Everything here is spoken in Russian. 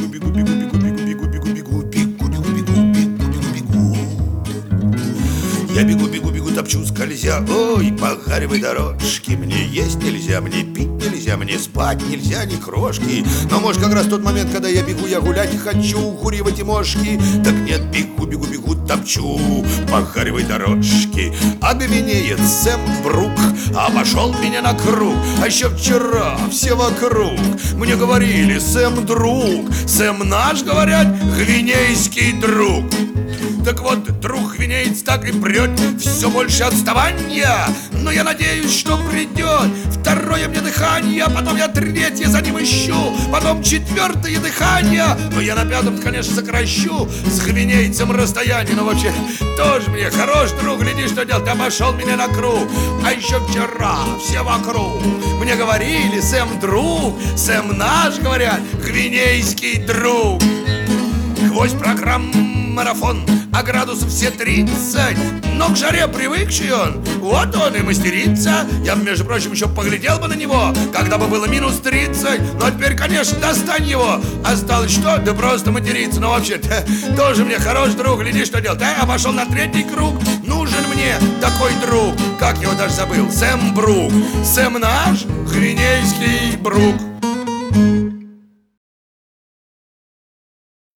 бегу, бегу, бегу, бегу, бегу, бегу, бегу, бегу, бегу, бегу, бегу, бегу, бегу, бегу. Я бегу, бегу, бегу, топчу, скользя. Ой, по харевой дорожке. Мне есть нельзя, мне пить нельзя, мне спать нельзя, ни крошки. Но может как раз тот момент, когда я бегу, я гулять хочу, куривать и мошки. Так нет, бегу, бегу, бегу, топчу по харевой дорожке. Огненеет Сэм Брук, обошел меня на круг. А еще вчера все вокруг мне говорили: Сэм друг, Сэм наш, говорят, гвинейский друг. Так вот, друг гвинеец так и прет, все больше отставания. Но я надеюсь, что придет второе мне дыхание, потом я третье за ним ищу, потом четвертое дыхание. Но я на пятом, конечно, сокращу с гвинейцем расстояние. Но вообще, тоже мне хорош друг, гляди, что делать, обошел меня на круг. А еще вчера все вокруг мне говорили: Сэм друг, Сэм наш, говорят, гвинейский друг. Гвоздь программ марафон, а градусов все 30. Но к жаре привыкший он, вот он и мастерится. Я бы, между прочим, еще поглядел бы на него, когда бы было минус 30. Но теперь, конечно, достань его. Осталось что? Да просто материться. Но вообще-то тоже мне хороший друг, гляди, что делать. Обошел на третий круг. Нужен мне такой друг, как его даже забыл, Сэм Брук. Сэм наш, гвинейский Брук.